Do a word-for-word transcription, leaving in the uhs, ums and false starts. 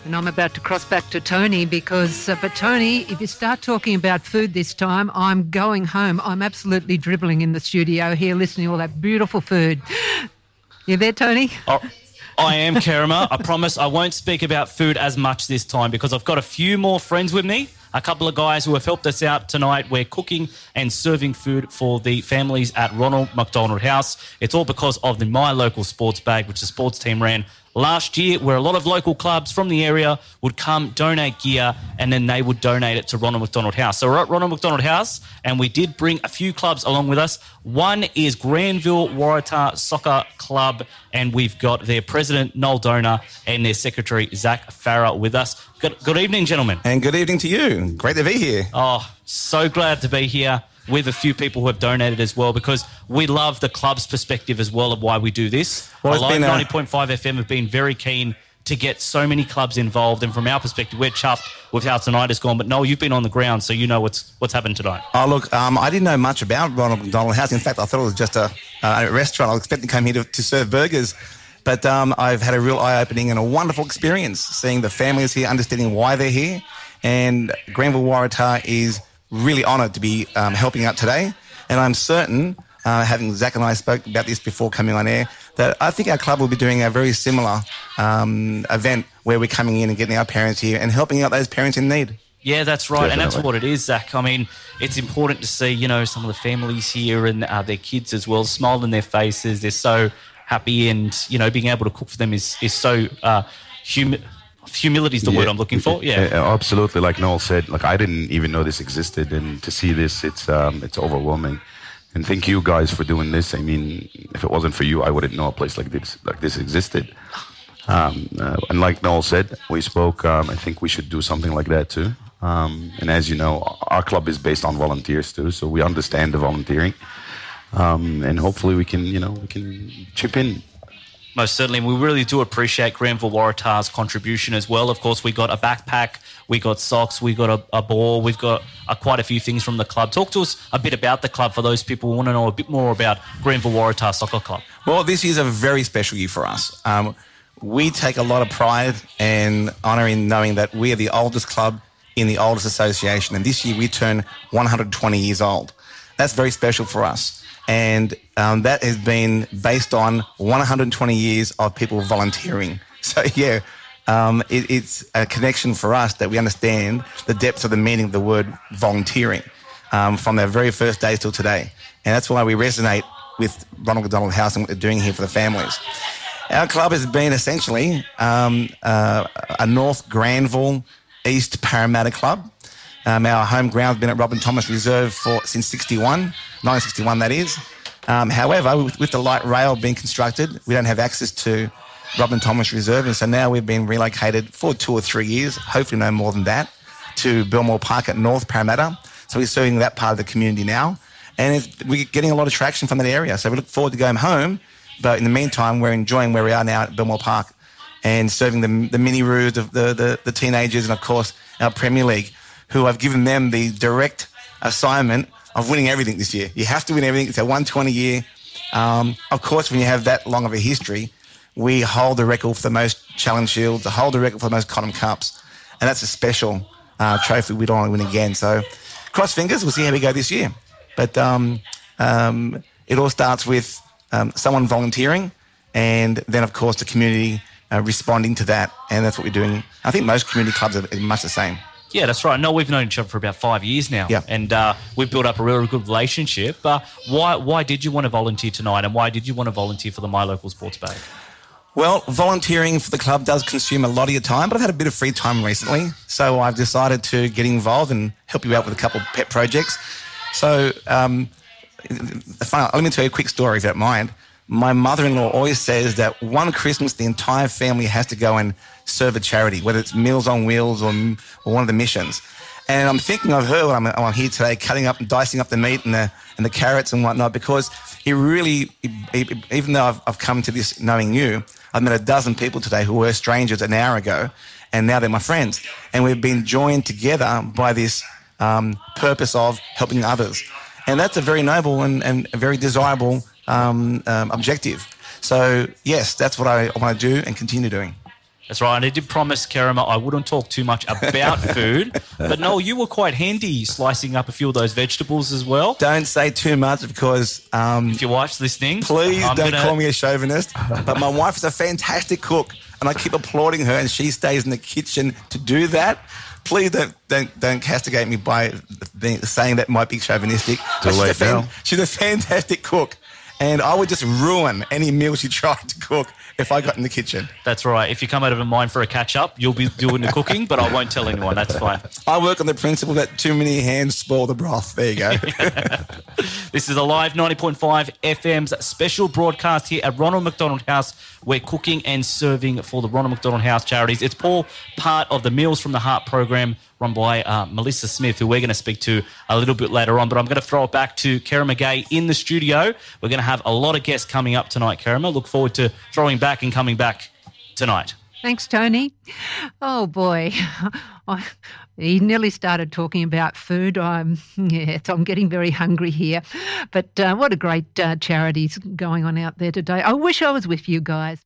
And I'm about to cross back to Tony because, uh, but Tony, if you start talking about food this time, I'm going home. I'm absolutely dribbling in the studio here listening to all that beautiful food. You there, Tony? Oh, I am, Kerima. I promise I won't speak about food as much this time because I've got a few more friends with me, a couple of guys who have helped us out tonight. We're cooking and serving food for the families at Ronald McDonald House. It's all because of the My Local Sports Bag, which the sports team ran last year, where a lot of local clubs from the area would come, donate gear, and then they would donate it to Ronald McDonald House. So we're at Ronald McDonald House, and we did bring a few clubs along with us. One is Granville Waratah Soccer Club, and we've got their president, Noel Donor, and their secretary, Zach Farah, with us. Good, good evening, gentlemen. And good evening to you. Great to be here. Oh, so glad to be here with a few people who have donated as well, because we love the club's perspective as well of why we do this. Well, Alive a... ninety point five F M have been very keen to get so many clubs involved, and from our perspective, we're chuffed with how tonight has gone. But Noel, you've been on the ground, so you know what's what's happened tonight. Oh, look, um, I didn't know much about Ronald McDonald House. In fact, I thought it was just a, a restaurant. I was expecting to come here to, to serve burgers. But um, I've had a real eye-opening and a wonderful experience seeing the families here, understanding why they're here. And Granville Waratah is really honoured to be um, helping out today. And I'm certain, uh, having Zach and I spoke about this before coming on air, that I think our club will be doing a very similar um, event where we're coming in and getting our parents here and helping out those parents in need. Yeah, that's right. Definitely. And that's what it is, Zach. I mean, it's important to see, you know, some of the families here and uh, their kids as well, smile in their faces. They're so happy, and, you know, being able to cook for them is, is so uh, humi- humility is the yeah, word I'm looking for. Yeah, yeah, absolutely. Like Noel said, like I didn't even know this existed, and to see this, it's um, it's overwhelming. And thank you guys for doing this. I mean, if it wasn't for you, I wouldn't know a place like this like this existed. Um, uh, and like Noel said, we spoke. Um, I think we should do something like that too. Um, and as you know, our club is based on volunteers too, so we understand the volunteering. Um, and hopefully we can, you know, we can chip in. Most certainly. We really do appreciate Granville Waratah's contribution as well. Of course, we got a backpack, we got socks, we got a, a ball, we've got uh, quite a few things from the club. Talk to us a bit about the club for those people who want to know a bit more about Granville Waratah Soccer Club. Well, this is a very special year for us. Um, we take a lot of pride and honour in knowing that we are the oldest club in the oldest association, and this year we turn one hundred twenty years old. That's very special for us. And um, that has been based on one hundred twenty years of people volunteering. So, yeah, um, it, it's a connection for us that we understand the depths of the meaning of the word volunteering um, from their very first days till today. And that's why we resonate with Ronald McDonald House and what they're doing here for the families. Our club has been essentially um, uh, a North Granville, East Parramatta club. Um, our home ground has been at Robin Thomas Reserve for since sixty-one, nineteen sixty-one that is. Um, however, with, with the light rail being constructed, we don't have access to Robin Thomas Reserve, and so now we've been relocated for two or three years, hopefully no more than that, to Belmore Park at North Parramatta. So we're serving that part of the community now, and it's, we're getting a lot of traction from that area. So we look forward to going home, but in the meantime, we're enjoying where we are now at Belmore Park and serving the, the mini-roos, the, the, the, the teenagers, and of course our Premier League, who have given them the direct assignment of winning everything this year. You have to win everything. It's a one hundred twenty year. Um, of course, when you have that long of a history, we hold the record for the most Challenge Shields, the hold the record for the most Cotton Cups, and that's a special uh, trophy we don't want to win again. So cross fingers, we'll see how we go this year. But um, um, it all starts with um, someone volunteering, and then, of course, the community uh, responding to that, and that's what we're doing. I think most community clubs are much the same. Yeah, that's right. No, we've known each other for about five years now, yeah. and uh, we've built up a really good relationship. Uh, why why did you want to volunteer tonight, and why did you want to volunteer for the My Local Sports Bag? Well, volunteering for the club does consume a lot of your time, but I've had a bit of free time recently, so I've decided to get involved and help you out with a couple of pet projects. So, um, let me tell you a quick story, if you don't mind. My mother-in-law always says that one Christmas the entire family has to go and serve a charity, whether it's Meals on Wheels or, or one of the missions. And I'm thinking of her when I'm, I'm here today, cutting up and dicing up the meat and the, and the carrots and whatnot, because it really, it, it, even though I've, I've come to this knowing you, I've met a dozen people today who were strangers an hour ago, and now they're my friends. And we've been joined together by this um, purpose of helping others. And that's a very noble and, and a very desirable um, um, objective. So, yes, that's what I, I want to do and continue doing. That's right. And I did promise, Kerema, I wouldn't talk too much about food. But, Noel, you were quite handy slicing up a few of those vegetables as well. Don't say too much because... Um, if your wife's listening... Please I'm don't gonna... call me a chauvinist. But my wife is a fantastic cook, and I keep applauding her, and she stays in the kitchen to do that. Please don't don't, don't castigate me by being, saying that might be chauvinistic. Too late she's, a fan, now. she's a fantastic cook, and I would just ruin any meal she tried to cook if I got in the kitchen. That's right. If you come out of a mind for a catch-up, you'll be doing the cooking, but I won't tell anyone. That's fine. I work on the principle that too many hands spoil the broth. There you go. This is a live ninety point five F M's special broadcast here at Ronald McDonald House. We're cooking and serving for the Ronald McDonald House charities. It's all part of the Meals from the Heart program run by uh, Melissa Smith, who we're going to speak to a little bit later on. But I'm going to throw it back to Kerema Gay in the studio. We're going to have a lot of guests coming up tonight, Kerema. Look forward to throwing back and coming back tonight. Thanks, Tony. Oh, boy. I, he nearly started talking about food. I'm, yeah, I'm getting very hungry here. But uh, what a great uh, charity's going on out there today. I wish I was with you guys.